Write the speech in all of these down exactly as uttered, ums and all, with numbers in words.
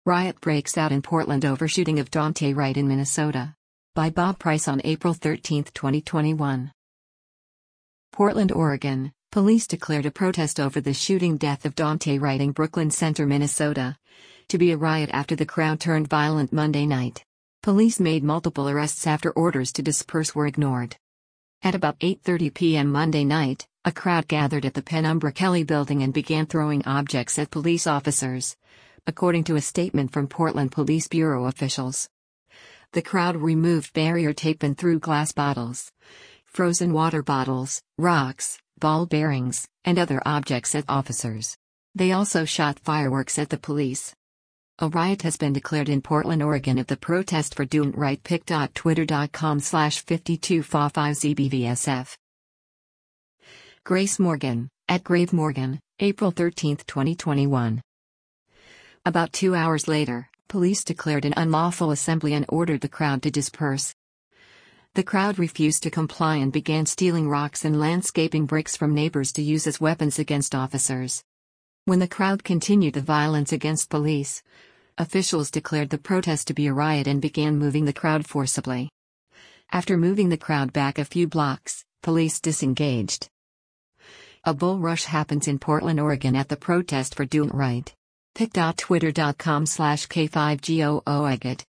Riot breaks out in Portland over shooting of Daunte Wright in Minnesota. By Bob Price on April thirteenth, twenty twenty-one. Portland, Oregon. Police declared a protest over the shooting death of Daunte Wright in Brooklyn Center, Minnesota, to be a riot after the crowd turned violent Monday night. Police made multiple arrests after orders to disperse were ignored. At about eight thirty p m Monday night, a crowd gathered at the Penumbra Kelly building and began throwing objects at police officers, according to a statement from Portland Police Bureau officials. The crowd removed barrier tape and threw glass bottles, frozen water bottles, rocks, ball bearings, and other objects at officers. They also shot fireworks at the police. A riot has been declared in Portland, Oregon at the protest for Daunte Wright. pic dot twitter dot com slash fifty-two F A five Z B V S F. Grace Morgan, at Grave Morgan, April thirteenth, twenty twenty-one. About two hours later, police declared an unlawful assembly and ordered the crowd to disperse. The crowd refused to comply and began stealing rocks and landscaping bricks from neighbors to use as weapons against officers. When the crowd continued the violence against police, officials declared the protest to be a riot and began moving the crowd forcibly. After moving the crowd back a few blocks, police disengaged. A bull rush happens in Portland, Oregon at the protest for Daunte Wright. pic dot twitter dot com slash K five G O O I G A T.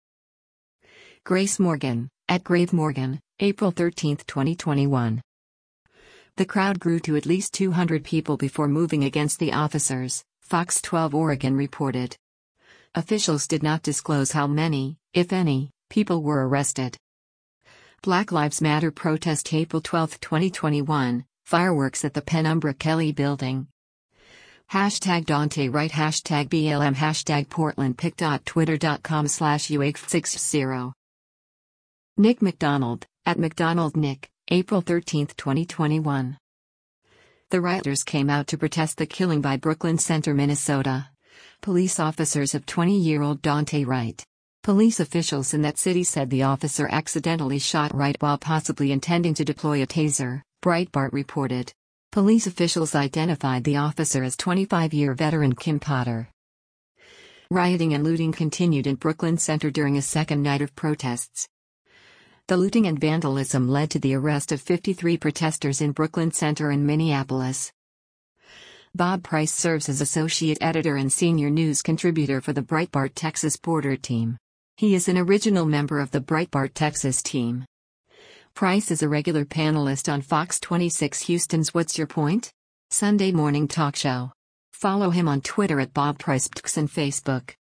Grace Morgan, at Grave Morgan, April thirteenth, twenty twenty-one. The crowd grew to at least two hundred people before moving against the officers, Fox twelve Oregon reported. Officials did not disclose how many, if any, people were arrested. Black Lives Matter protest April twelfth, twenty twenty-one, fireworks at the Penumbra Kelly building. Hashtag Daunte Wright, hashtag B L M, hashtag Portland, pic dot twitter dot com slash U H sixty. Nick McDonald, at McDonald Nick, April thirteenth, twenty twenty-one. The rioters came out to protest the killing by Brooklyn Center, Minnesota, police officers of twenty-year-old Daunte Wright. Police officials in that city said the officer accidentally shot Wright while possibly intending to deploy a taser, Breitbart reported. Police officials identified the officer as twenty-five-year veteran Kim Potter. Rioting and looting continued in Brooklyn Center during a second night of protests. The looting and vandalism led to the arrest of fifty-three protesters in Brooklyn Center and Minneapolis. Bob Price serves as associate editor and senior news contributor for the Breitbart Texas Border Team. He is an original member of the Breitbart Texas team. Price is a regular panelist on Fox twenty-six Houston's What's Your Point? Sunday morning talk show. Follow him on Twitter at Bob Price and Facebook.